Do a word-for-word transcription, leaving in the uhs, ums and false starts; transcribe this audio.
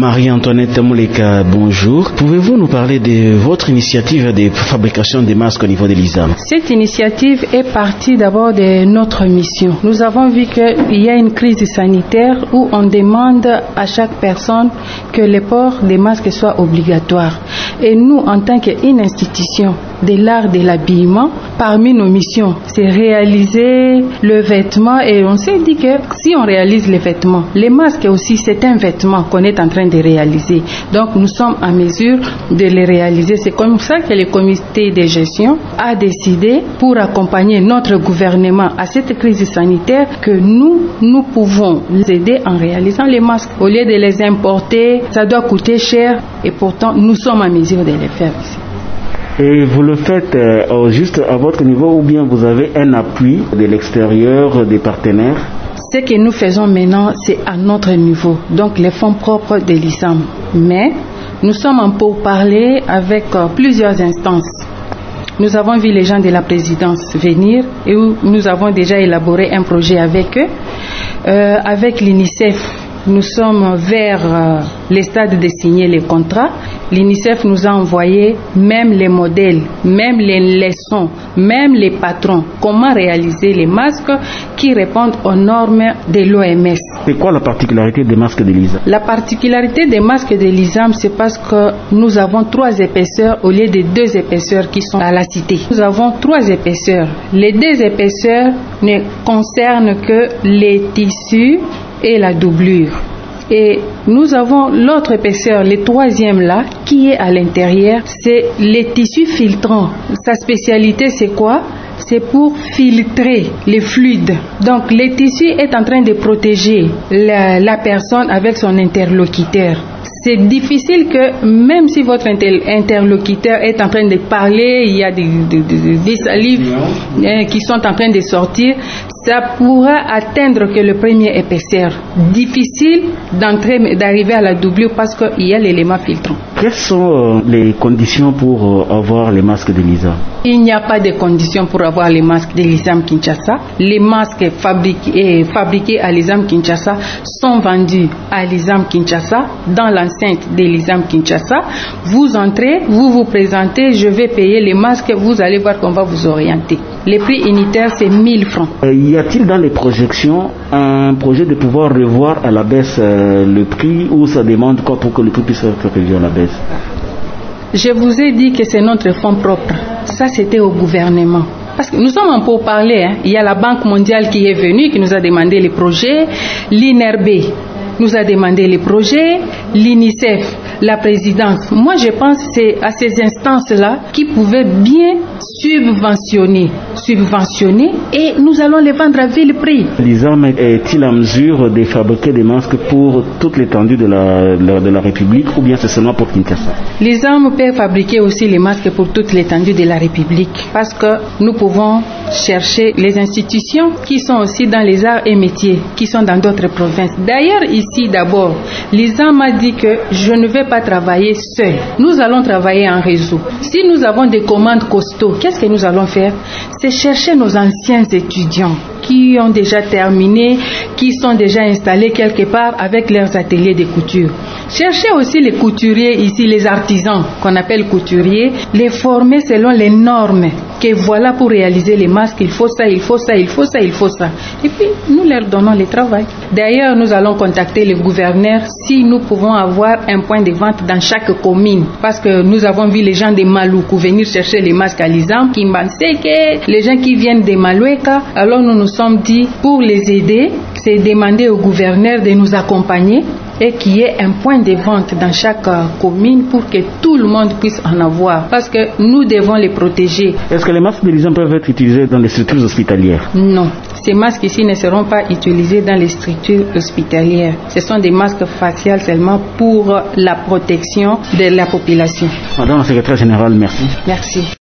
Marie-Antoinette Mouleka, bonjour. Pouvez-vous nous parler de votre initiative de fabrication des masques au niveau de l'I S A M? Cette initiative est partie d'abord de notre mission. Nous avons vu qu'il y a une crise sanitaire où on demande à chaque personne que le port des masques soit obligatoire. Et nous, en tant qu'une institution de l'art de l'habillement, parmi nos missions, c'est réaliser le vêtement. Et on s'est dit que si on réalise les vêtements, les masques aussi, c'est un vêtement qu'on est en train de réaliser. Donc nous sommes en mesure de les réaliser. C'est comme ça que le comité de gestion a décidé, pour accompagner notre gouvernement à cette crise sanitaire, que nous, nous pouvons les aider en réalisant les masques. Au lieu de les importer, ça doit coûter cher et pourtant nous sommes en mesure de les faire ici. Et vous le faites euh, juste à votre niveau ou bien vous avez un appui de l'extérieur, des partenaires? Ce que nous faisons maintenant, c'est à notre niveau, donc les fonds propres de l'I S A M. Mais nous sommes en pourparlers avec euh, plusieurs instances. Nous avons vu les gens de la présidence venir et où nous avons déjà élaboré un projet avec eux. Euh, avec l'UNICEF, nous sommes vers euh, les stades de signer les contrats. L'UNICEF nous a envoyé même les modèles, même les leçons, même les patrons, comment réaliser les masques qui répondent aux normes de l'O M S. C'est quoi la particularité des masques de l'I S A M? La particularité des masques de l'I S A M, c'est parce que nous avons trois épaisseurs au lieu de deux épaisseurs qui sont à la cité. Nous avons trois épaisseurs. Les deux épaisseurs ne concernent que les tissus et la doublure. Et nous avons l'autre épaisseur, le troisième là, qui est à l'intérieur, c'est les tissus filtrants. Sa spécialité, c'est quoi? C'est pour filtrer les fluides. Donc, le tissu est en train de protéger la, la personne avec son interlocuteur. C'est difficile que, même si votre interlocuteur est en train de parler, il y a des, des, des, des salives hein, qui sont en train de sortir, ça pourra atteindre que le premier épaisseur. Difficile d'entrer, d'arriver à la doublure parce qu'il y a l'élément filtrant. Quelles sont euh, les conditions pour euh, avoir les masques de l'I S A M? Il n'y a pas de conditions pour avoir les masques de l'I S A M Kinshasa. Les masques fabriqués, fabriqués à l'I S A M Kinshasa sont vendus à l'I S A M Kinshasa, dans l'enceinte de l'I S A M Kinshasa. Vous entrez, vous vous présentez, je vais payer les masques, vous allez voir qu'on va vous orienter. Les prix unitaires, c'est mille francs. Euh, y a-t-il dans les projections un projet de pouvoir revoir à la baisse euh, le prix, ou ça demande quoi pour que le prix puisse être revu à la baisse? Je vous ai dit que c'est notre fonds propre. Ça, c'était au gouvernement. Parce que nous sommes en pourparlers. Hein. Il y a la Banque mondiale qui est venue, qui nous a demandé les projets. L'I N R B nous a demandé les projets. L'UNICEF, la présidence. Moi, je pense que c'est à ces instances-là qui pouvaient bien subventionner. Subventionner et nous allons les vendre à vil prix. L'I S A M est-il en mesure de fabriquer des masques pour toute l'étendue de la, de la, de la République ou bien c'est seulement pour Kinshasa? L'I S A M peut fabriquer aussi les masques pour toute l'étendue de la République parce que nous pouvons chercher les institutions qui sont aussi dans les arts et métiers, qui sont dans d'autres provinces. D'ailleurs, ici d'abord, l'I S A M a dit que je ne vais pas travailler seul. Nous allons travailler en réseau. Si nous avons des commandes costauds, qu'est-ce que nous allons faire? C'est chercher nos anciens étudiants qui ont déjà terminé, qui sont déjà installés quelque part avec leurs ateliers de couture. Cherchez aussi les couturiers ici, les artisans qu'on appelle couturiers, les former selon les normes que voilà pour réaliser les masques, il faut ça, il faut ça, il faut ça, il faut ça. Et puis nous leur donnons le travail. D'ailleurs, nous allons contacter le gouverneur si nous pouvons avoir un point de vente dans chaque commune. Parce que nous avons vu les gens de Maluku venir chercher les masques à l'I S A M, Kimbanseke, les gens qui viennent de Malueka. Alors nous nous sommes dit, pour les aider, c'est demander au gouverneur de nous accompagner et qu'il y ait un point de vente dans chaque commune pour que tout le monde puisse en avoir. Parce que nous devons les protéger. Est-ce que les masques de l'I S A M peuvent être utilisés dans les structures hospitalières? Non. Ces masques ici ne seront pas utilisés dans les structures hospitalières. Ce sont des masques faciales seulement pour la protection de la population. Madame la secrétaire générale, merci. Merci.